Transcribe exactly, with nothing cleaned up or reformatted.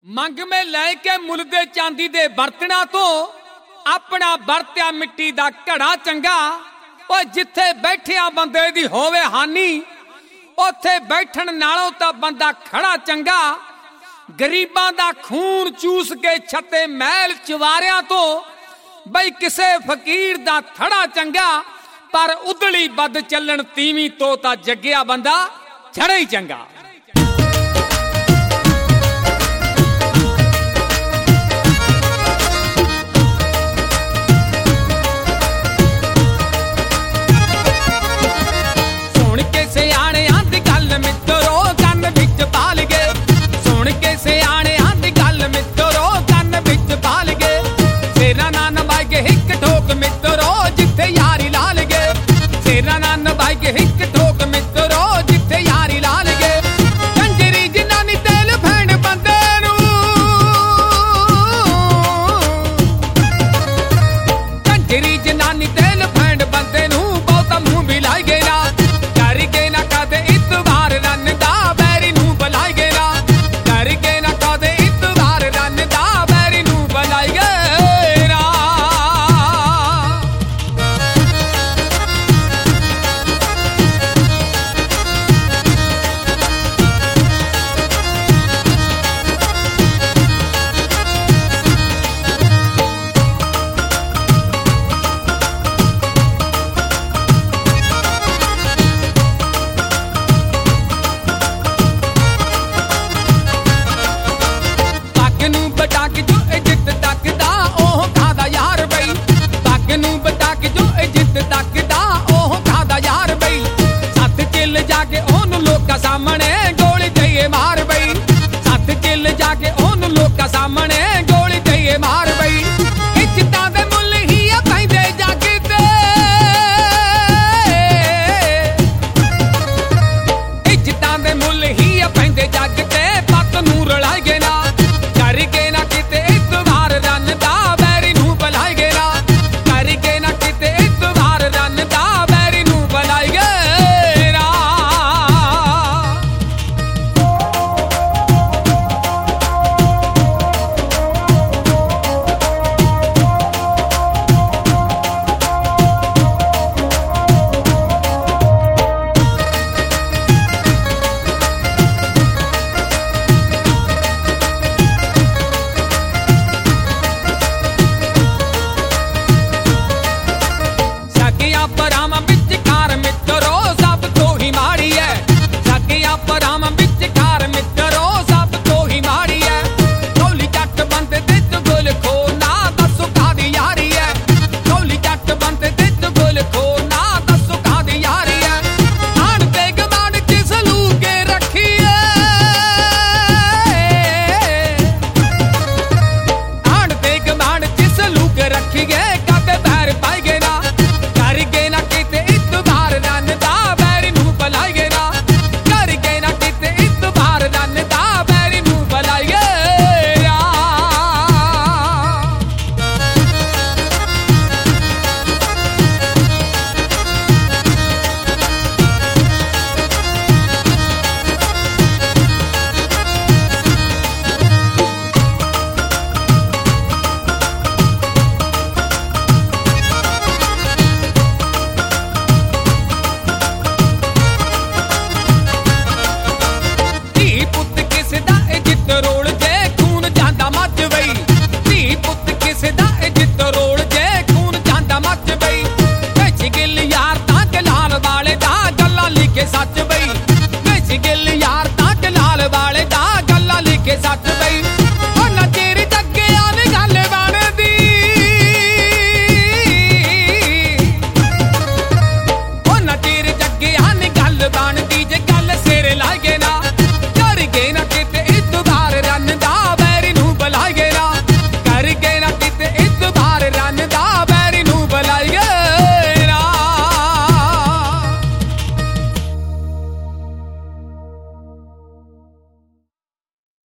ਮੰਗ ਮੇ ਲੈ ਕੇ ਮੁੱਲ ਦੇ ਚਾਂਦੀ ਦੇ ਬਰਤਨਾਂ ਤੋਂ ਆਪਣਾ ਵਰਤਿਆ ਮਿੱਟੀ ਦਾ ਘੜਾ ਚੰਗਾ। ਓ ਜਿੱਥੇ ਬੈਠਿਆ ਬੰਦੇ ਦੀ ਹੋਵੇ ਹਾਨੀ, ਉੱਥੇ ਬੈਠਣ ਨਾਲੋਂ ਤਾਂ ਬੰਦਾ ਖੜਾ ਚੰਗਾ। ਗਰੀਬਾਂ ਦਾ ਖੂਨ ਚੂਸ ਕੇ ਛੱਤੇ ਮਹਿਲ ਚਵਾਰਿਆਂ ਤੋਂ ਬਈ ਕਿਸੇ ਫਕੀਰ ਦਾ ਥੜਾ ਚੰਗਾ। ਪਰ ਉਦਲੀ ਬੱਦ ਚੱਲਣ ਤੀਵੀਂ ਤੋਂ ਤਾਂ ਜੱਗਿਆ ਬੰਦਾ ਛੜਾ ਹੀ ਚੰਗਾ।